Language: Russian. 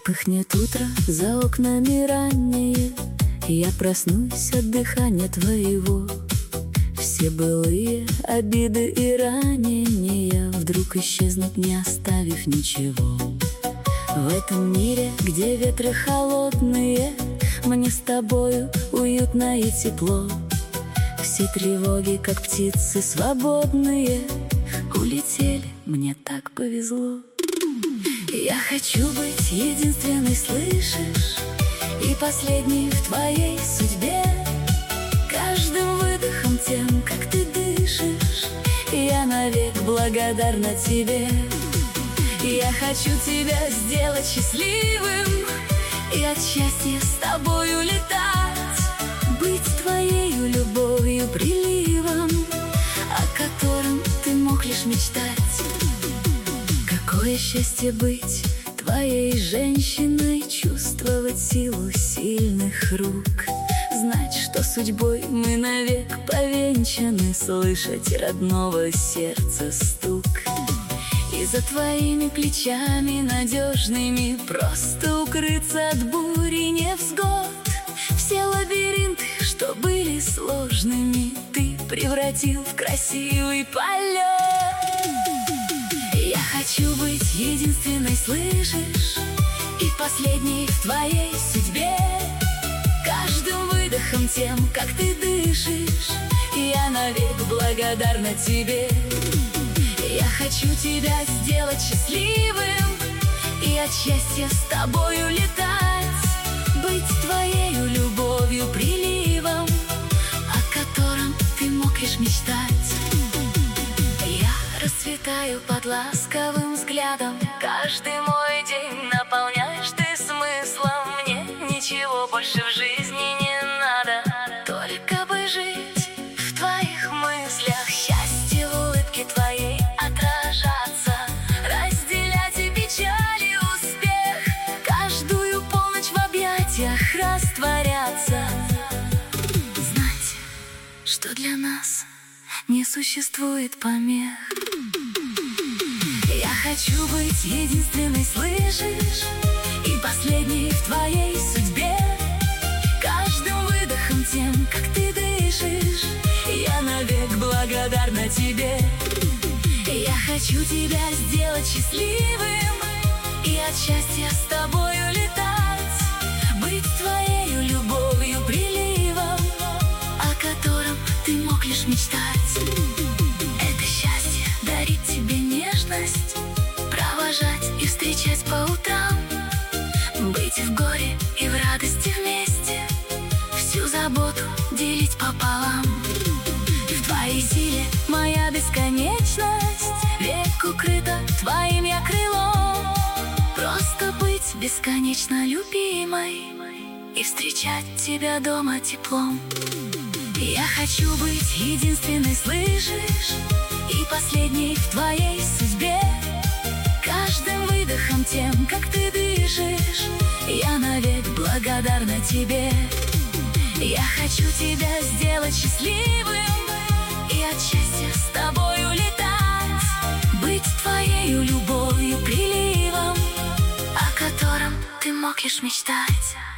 Вспыхнет утро за окнами раннее, я проснусь от дыхания твоего. Все былые обиды и ранения вдруг исчезнут, не оставив ничего. В этом мире, где ветры холодные, мне с тобою уютно и тепло. Все тревоги, как птицы свободные, улетели, мне так повезло. Я хочу быть единственной, слышишь, и последней в твоей судьбе. Каждым выдохом тем, как ты дышишь, я навек благодарна тебе. Я хочу тебя сделать счастливым и от счастья с тобою летать, быть твоею любовью приливом, о котором ты мог лишь мечтать. Какое счастье быть твоей женщиной, чувствовать силу сильных рук, знать, что судьбой мы навек повенчаны, слышать родного сердца стук. И за твоими плечами надежными просто укрыться от бури невзгод. Все лабиринты, что были сложными, ты превратил в красивый полет. Я хочу быть единственной, слышишь, и последней в твоей судьбе. Каждым выдохом тем, как ты дышишь, я навек благодарна тебе. Я хочу тебя сделать счастливым и от счастья с тобою летать, быть твоею любовью приливом, о котором ты мог лишь мечтать. Я расцветаю под ласковым взглядом, каждый мой день наполняешь ты смыслом. Мне ничего больше в жизни не надо, только бы жить в твоих мыслях, счастье в улыбке твоей отражаться, разделять и печаль, и успех, каждую полночь в объятиях растворяться. Знать, что для нас не существует помех. Я хочу быть единственной, слышишь, и последней в твоей судьбе. Каждым выдохом тем, как ты дышишь, я навек благодарна тебе. Я хочу тебя сделать счастливым и от счастья с тобою летать, быть твоею любовью приливом, о котором ты мог лишь мечтать. Это счастье дарит тебе нежность, провожать и встречать по утрам, быть в горе и в радости вместе, всю заботу делить пополам. В твоей силе моя бесконечность, век укрыта твоим я крылом. Просто быть бесконечно любимой и встречать тебя дома теплом. Я хочу быть единственной, слышишь, и последней в твоей судьбе. Каждым выдохом тем, как ты дышишь, я навек благодарна тебе. Я хочу тебя сделать счастливым и от счастья с тобою летать, быть твоею любовью приливом, о котором ты мог лишь мечтать.